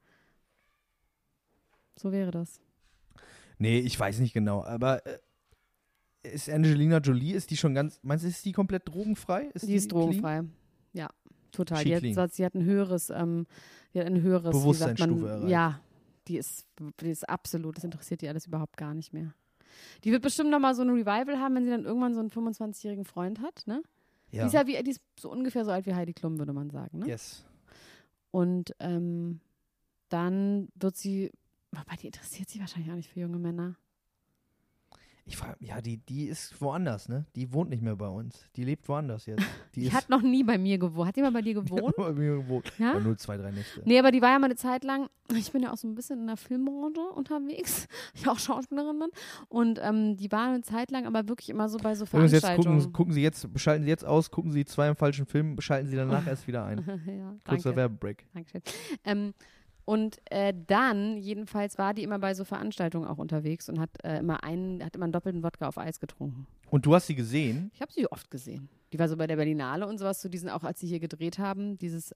So wäre das.
Nee, ich weiß nicht genau, aber ist Angelina Jolie, ist die schon meinst du, ist die komplett drogenfrei?
Die ist drogenfrei. Ja, total. Sie hat ein höheres,
Bewusstseinsstufe erreicht.
Ja, die ist absolut, das interessiert die alles überhaupt gar nicht mehr. Die wird bestimmt nochmal so ein Revival haben, wenn sie dann irgendwann so einen 25-jährigen Freund hat, ne?
Ja.
Die ist so ungefähr so alt wie Heidi Klum, würde man sagen, ne?
Yes.
Und dann wird sie, wobei die interessiert sich wahrscheinlich auch nicht für junge Männer.
Ich frage, ja, die ist woanders, ne? Die wohnt nicht mehr bei uns. Die lebt woanders jetzt.
Die hat noch nie bei mir gewohnt. Hat die mal bei dir gewohnt?
bei mir gewohnt.
Ja?
Aber nur 2, 3 Nächte.
Nee, aber die war ja mal eine Zeit lang, ich bin ja auch so ein bisschen in der Filmbranche unterwegs, ich bin auch Schauspielerin bin, und die war eine Zeit lang aber wirklich immer so bei so Veranstaltungen.
Schalten Sie jetzt aus, gucken Sie 2 im falschen Film, schalten Sie danach erst wieder ein.
Ja,
Kurzer Werbebreak.
Dankeschön. Und dann, jedenfalls, war die immer bei so Veranstaltungen auch unterwegs und hat immer einen doppelten Wodka auf Eis getrunken.
Und du hast sie gesehen?
Ich habe sie oft gesehen. Die war so bei der Berlinale und sowas, so diesen auch, als sie hier gedreht haben, dieses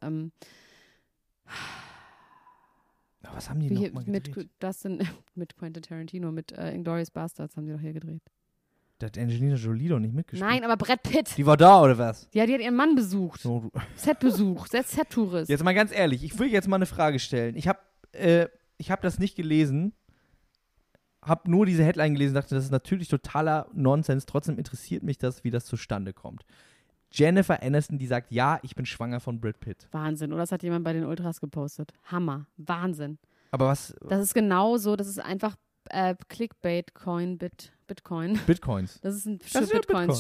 was haben die nochmal gedreht?
mit Quentin Tarantino, mit Inglourious Basterds haben die doch hier gedreht.
Da hat Angelina Jolie doch nicht mitgespielt.
Nein, aber Brad Pitt.
Die war da, oder was?
Ja, die hat ihren Mann besucht.
So,
Set-Besuch, Set-Tourist.
jetzt mal ganz ehrlich, ich will jetzt mal eine Frage stellen. Ich hab das nicht gelesen, habe nur diese Headline gelesen, dachte, das ist natürlich totaler Nonsens. Trotzdem interessiert mich das, wie das zustande kommt. Jennifer Aniston, die sagt, ja, ich bin schwanger von Brad Pitt.
Wahnsinn, oder? Das hat jemand bei den Ultras gepostet. Hammer, Wahnsinn.
Aber was?
Das ist genau so, das ist einfach Clickbait-Coin, Bitcoin.
Bitcoins.
Das ist ein
Das ist ja
Bitcoins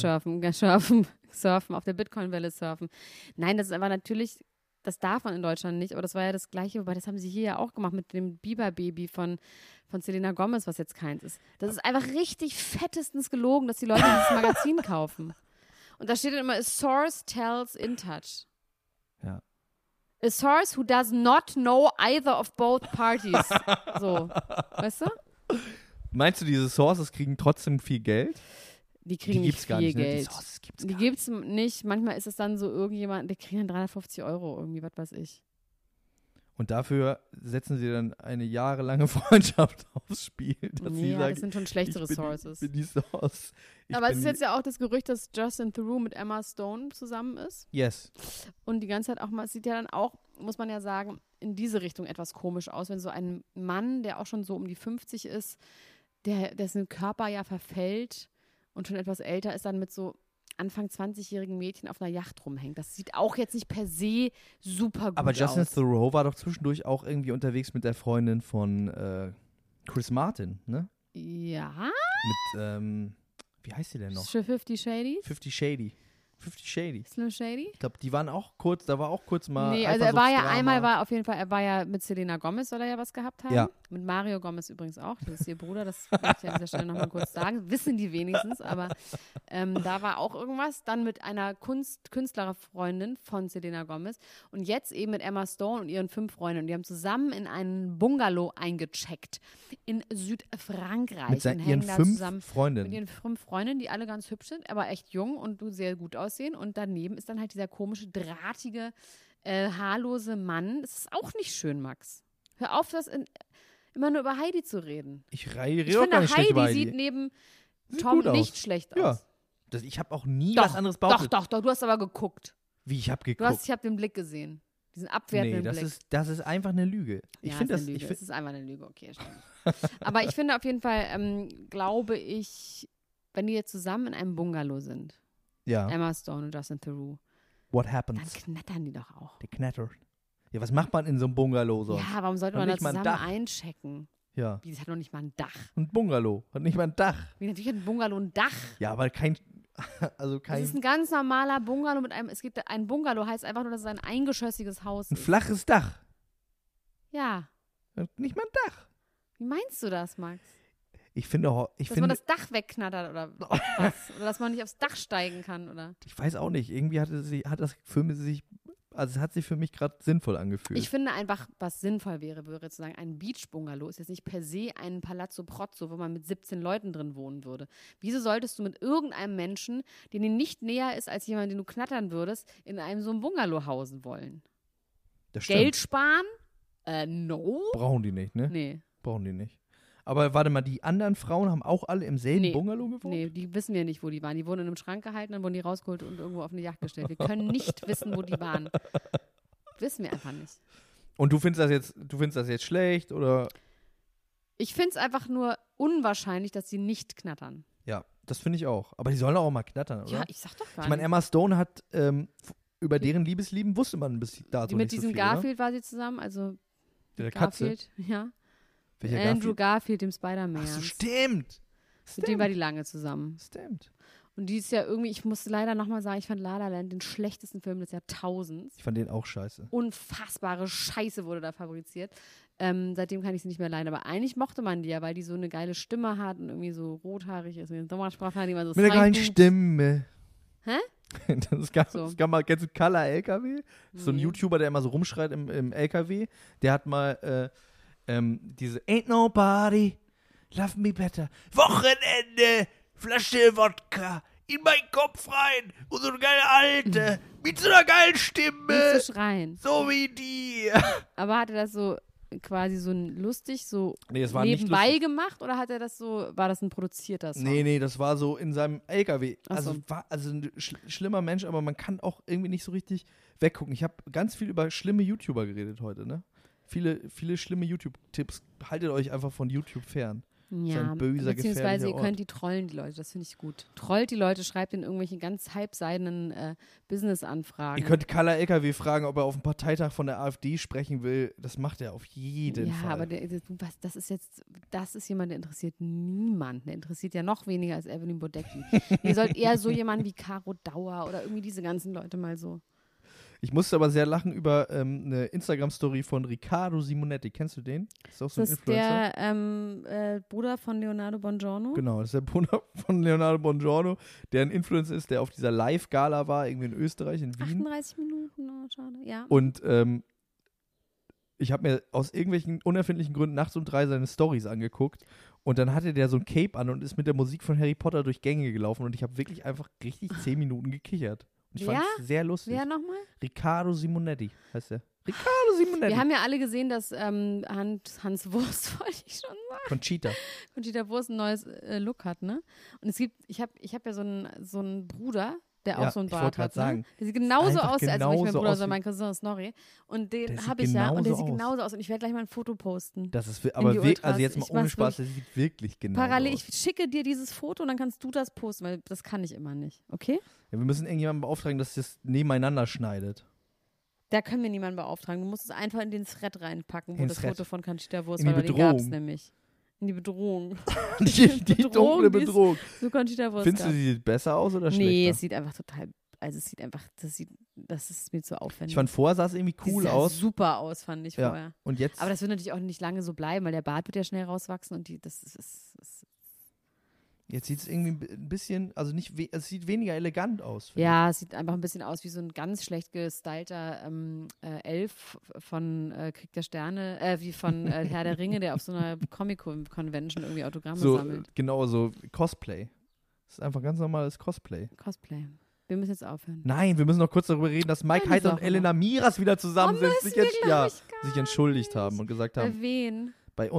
surfen, auf der Bitcoin-Welle surfen. Nein, das ist aber natürlich, das darf man in Deutschland nicht, aber das war ja das Gleiche, wobei das haben sie hier ja auch gemacht mit dem Bieber-Baby von Selena Gomez, was jetzt keins ist. Das ist einfach richtig fettestens gelogen, dass die Leute dieses Magazin kaufen. Und da steht dann immer, a source tells in touch.
Ja.
A source who does not know either of both parties. So, weißt du?
Meinst du, diese Sources kriegen trotzdem viel Geld?
Die kriegen nicht viel
nicht, ne?
Geld.
Die Sources gibt's
Die
gar
gibt's nicht. Manchmal ist es dann so irgendjemand, die kriegen dann 350 € irgendwie, was weiß ich.
Und dafür setzen sie dann eine jahrelange Freundschaft aufs Spiel. Dass sie
Ja,
sagen,
das sind schon schlechtere
ich bin
Sources.
die Source.
Aber es ist jetzt ja auch das Gerücht, dass Justin Theroux mit Emma Stone zusammen ist.
Yes.
Und die ganze Zeit auch mal, es sieht ja dann auch, muss man ja sagen, in diese Richtung etwas komisch aus, wenn so ein Mann, der auch schon so um die 50 ist, dessen Körper ja verfällt und schon etwas älter ist, dann mit so Anfang 20-jährigen Mädchen auf einer Yacht rumhängt. Das sieht auch jetzt nicht per se super gut aus.
Aber Justin Theroux war doch zwischendurch auch irgendwie unterwegs mit der Freundin von Chris Martin, ne?
Ja.
Mit, wie heißt sie denn noch?
50 Shady?
50 Shady.
Slim Shady?
Ich glaube, die waren auch kurz, da war auch kurz mal.
Nee, also er war ja
Eifersuchtsdrama.
er war ja mit Selena Gomez, soll er ja was gehabt haben.
Ja.
Mit Mario Gomez übrigens auch. Das ist ihr Bruder, das möchte ich an dieser Stelle nochmal kurz sagen. Wissen die wenigstens, aber da war auch irgendwas. Dann mit einer Künstlerfreundin von Selena Gomez und jetzt eben mit Emma Stone und ihren 5 Freundinnen. Die haben zusammen in einen Bungalow eingecheckt in Südfrankreich.
Mit
und
ihren
hängen da
5
zusammen
Freundinnen.
mit ihren 5 Freundinnen, die alle ganz hübsch sind, aber echt jung und du sehr gut aussehen. Und daneben ist dann halt dieser komische, drahtige, haarlose Mann. Das ist auch nicht schön, Max. Hör auf, immer nur über Heidi zu reden.
Ich rede
Ich
auch
finde,
gar nicht schlecht über
Heidi
Heidi.
sieht neben
Sieht
Tom
gut aus.
nicht schlecht
Ja.
aus.
Ich habe auch nie was anderes behauptet.
Doch, du hast aber geguckt.
Wie, ich habe geguckt?
Ich habe den Blick gesehen. Diesen abwertenden Blick.
Das ist einfach eine Lüge. Ich finde das.
Es ist einfach eine Lüge, okay, stimmt. Aber ich finde auf jeden Fall, glaube ich, wenn die jetzt zusammen in einem Bungalow sind,
ja.
Emma Stone und Justin Theroux,
What happens?
dann knattern die doch auch.
Die knattert. Ja, was macht man in so einem Bungalow sonst?
Ja, warum sollte man da zusammen einchecken?
Ja.
Wie, das hat noch nicht mal ein Dach.
Ein Bungalow hat nicht mal ein Dach.
Wie, natürlich hat ein Bungalow ein Dach.
Ja, aber kein.
Das ist ein ganz normaler Bungalow mit einem. Es gibt ein Bungalow, heißt einfach nur, dass es ein eingeschossiges Haus
ein
ist.
Flaches Dach.
Ja.
Nicht mal ein Dach.
Wie meinst du das, Max?
Ich finde,
man das Dach wegknattert oder was? Oder dass man nicht aufs Dach steigen kann, oder?
Ich weiß auch nicht. Irgendwie hat das für sich. Also es hat sich für mich gerade sinnvoll angefühlt.
Ich finde einfach, was sinnvoll wäre zu sagen, ein Beach-Bungalow ist jetzt nicht per se ein Palazzo Prozzo, wo man mit 17 Leuten drin wohnen würde. Wieso solltest du mit irgendeinem Menschen, den dir nicht näher ist als jemand, den du knattern würdest, in einem so einem Bungalow hausen wollen?
Das stimmt.
Geld sparen? No.
Brauchen die nicht, ne?
Nee.
Brauchen die nicht. Aber warte mal, die anderen Frauen haben auch alle im selben Bungalow gewohnt?
Nee, die wissen wir nicht, wo die waren. Die wurden in einem Schrank gehalten, dann wurden die rausgeholt und irgendwo auf eine Yacht gestellt. Wir können nicht wissen, wo die waren. Wissen wir einfach nicht.
Und du findest das jetzt schlecht, oder?
Ich finde es einfach nur unwahrscheinlich, dass sie nicht knattern.
Ja, das finde ich auch. Aber die sollen auch mal knattern, oder?
Ja, ich sag doch gar nicht.
Ich meine, Emma Stone hat, über deren Liebeslieben wusste man bis dato
mit
nicht so
diesem
viel,
Garfield war sie zusammen, also
der
Garfield,
Katze.
ja.
Welcher
Andrew Garfield, dem Spider-Man.
Ach so, stimmt.
Mit dem war die lange zusammen.
Stimmt.
Und die ist ja irgendwie, ich muss leider nochmal sagen, ich fand La La Land den schlechtesten Film des Jahrtausends.
Ich fand den auch scheiße.
Unfassbare Scheiße wurde da fabriziert. Seitdem kann ich sie nicht mehr leiden. Aber eigentlich mochte man die ja, weil die so eine geile Stimme hat und irgendwie so rothaarig ist. Mit Sommersprache hat die immer so
mit einer geilen Stimme.
Hä?
Das gab mal, kennst du Color LKW? Das ist so ein YouTuber, der immer so rumschreit im LKW. Der hat mal diese Ain't Nobody Love Me Better. Wochenende, Flasche Wodka, in meinen Kopf rein und so eine geile Alte mit so einer geilen Stimme.
Nicht zu schreien.
So wie die.
Aber hat er das so quasi so lustig so
das war
nebenbei
nicht lustig
gemacht oder hat er das so, war das ein produzierter Song?
Nee, das war so in seinem LKW.
Ach so.
Also ein schlimmer Mensch, aber man kann auch irgendwie nicht so richtig weggucken. Ich habe ganz viel über schlimme YouTuber geredet heute, ne? Viele schlimme YouTube-Tipps. Haltet euch einfach von YouTube fern.
Ja,
ein böser,
beziehungsweise ihr
Ort.
könnt die trollen, die Leute, das finde ich gut. Trollt die Leute, schreibt in irgendwelche ganz halbseidenen Business-Anfragen.
Ihr könnt Color LKW fragen, ob er auf dem Parteitag von der AfD sprechen will. Das macht er auf jeden Fall.
Ja, aber das ist jemand, der interessiert niemanden. Der interessiert ja noch weniger als Evelyn Bodecki. Ihr sollt eher so jemanden wie Caro Dauer oder irgendwie diese ganzen Leute mal so.
Ich musste aber sehr lachen über eine Instagram-Story von Riccardo Simonetti. Kennst du den? Ist auch so ein Influencer.
Der Bruder von Leonardo Bongiorno.
Genau, das ist der Bruder von Leonardo Bongiorno, der ein Influencer ist, der auf dieser Live-Gala war, irgendwie in Österreich, in Wien.
38 Minuten, oh, schade, ja.
Und ich habe mir aus irgendwelchen unerfindlichen Gründen nachts um 3 seine Stories angeguckt und dann hatte der so ein Cape an und ist mit der Musik von Harry Potter durch Gänge gelaufen und ich habe wirklich einfach richtig 10 Minuten gekichert. Und ich fand es sehr lustig.
Wer nochmal?
Riccardo Simonetti heißt der. Riccardo Simonetti.
Wir haben ja alle gesehen, dass Hans Wurst, wollte ich schon sagen. Conchita Wurst ein neues Look hat, ne? Und ich hab ja so einen Bruder, der auch so einen Bart hat, ne? Der sieht genauso aus, also nicht mein Bruder, sondern mein Cousin Snorri. Und den habe ich ja, und der sieht genauso aus. Und ich werde gleich mal ein Foto posten.
Das ist, aber also jetzt mal ohne Spaß, der sieht wirklich genauso
parallel,
aus.
Ich schicke dir dieses Foto und dann kannst du das posten, weil das kann ich immer nicht, okay?
Ja, wir müssen irgendjemanden beauftragen, dass das nebeneinander schneidet.
Da können wir niemanden beauftragen. Du musst es einfach in den Thread reinpacken, wo das Foto von Conchita Wurst
war,
weil die gab es nämlich. In die Bedrohung.
die dunkle Bedrohung.
So Conchita Wurst.
Findest du, sie sieht besser aus oder schlechter?
Nee, es sieht einfach total, das ist mir zu aufwendig.
Ich fand, vorher sah es irgendwie cool aus.
Sah super aus, fand ich vorher.
Und jetzt?
Aber das wird natürlich auch nicht lange so bleiben, weil der Bart wird ja schnell rauswachsen und das ist
jetzt sieht es irgendwie ein bisschen, also es sieht weniger elegant aus.
Ja, es sieht einfach ein bisschen aus wie so ein ganz schlecht gestylter Elf von Krieg der Sterne, wie von Herr der Ringe, der auf so einer Comic-Convention irgendwie Autogramme sammelt.
Genau, so Cosplay. Das ist einfach ganz normales Cosplay.
Wir müssen jetzt aufhören.
Nein, wir müssen noch kurz darüber reden, dass Mike Heiter und Elena Miras wieder zusammen sind, sich entschuldigt haben und gesagt haben.
Bei wen?
Bei uns.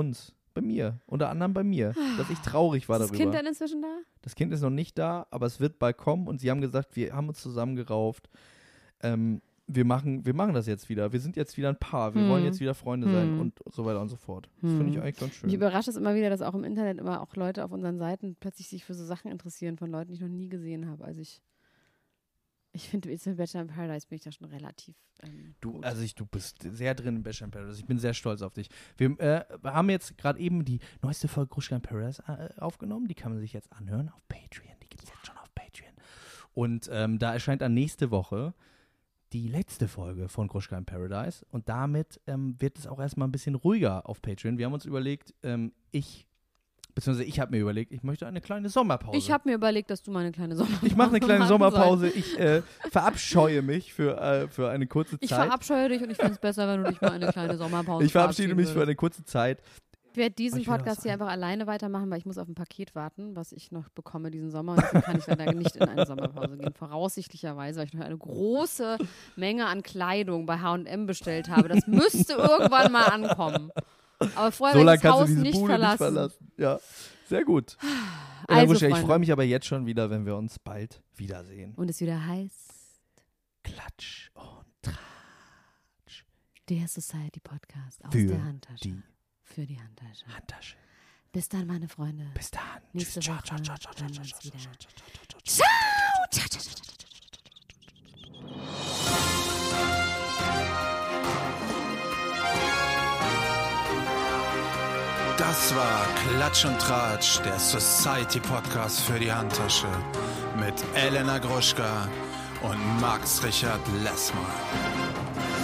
Bei mir. Unter anderem bei mir. Dass ich traurig war
Ist
darüber.
das Kind denn inzwischen da?
Das Kind ist noch nicht da, aber es wird bald kommen und sie haben gesagt, wir haben uns zusammengerauft. Wir machen das jetzt wieder. Wir sind jetzt wieder ein Paar. Wir wollen jetzt wieder Freunde sein und so weiter und so fort. Das finde ich eigentlich ganz schön.
Mich überrascht es immer wieder, dass auch im Internet immer auch Leute auf unseren Seiten plötzlich sich für so Sachen interessieren von Leuten, die ich noch nie gesehen habe. Also ich finde, jetzt in Bachelor in Paradise bin ich da schon relativ gut.
Du bist sehr drin im Bachelor in Paradise. Ich bin sehr stolz auf dich. Wir haben jetzt gerade eben die neueste Folge Gruschka in Paradise aufgenommen. Die kann man sich jetzt anhören auf Patreon. Die gibt es jetzt schon auf Patreon. Und da erscheint dann nächste Woche die letzte Folge von Gruschka in Paradise. Und damit wird es auch erstmal ein bisschen ruhiger auf Patreon. Wir haben uns überlegt, ich habe mir überlegt, ich möchte eine kleine Sommerpause.
Ich habe mir überlegt, dass du mal eine kleine Sommerpause
Ich mache eine kleine Sommerpause. Ich verabscheue mich für eine kurze Zeit.
Ich verabscheue dich und ich finde es besser, wenn du dich mal eine kleine Sommerpause
Ich verabschiede mich für eine kurze Zeit.
Ich werde diesen Podcast hier einfach alleine weitermachen, weil ich muss auf ein Paket warten, was ich noch bekomme diesen Sommer. Und deswegen kann ich leider nicht in eine Sommerpause gehen. Voraussichtlicherweise, weil ich noch eine große Menge an Kleidung bei H&M bestellt habe. Das müsste irgendwann mal ankommen. Aber vorher werde ich das Haus nicht verlassen.
Ja, sehr gut.
Also,
Ruscha, ich freue mich aber jetzt schon wieder, wenn wir uns bald wiedersehen.
Und es wieder heißt
Klatsch und Tratsch.
Der Society Podcast aus
Für
der Handtasche.
Für
die Handtasche. Bis dann, meine Freunde.
Bis dann.
Nächste
Tschüss.
Woche
Ciao, ciao, ciao,
hören wir
ciao,
uns
ciao,
wieder.
ciao, ciao, ciao, ciao, ciao.
Ciao. Ciao, ciao, ciao, ciao.
Das war Klatsch und Tratsch, der Society Podcast für die Handtasche mit Elena Gruschka und Max Richard Lessmann.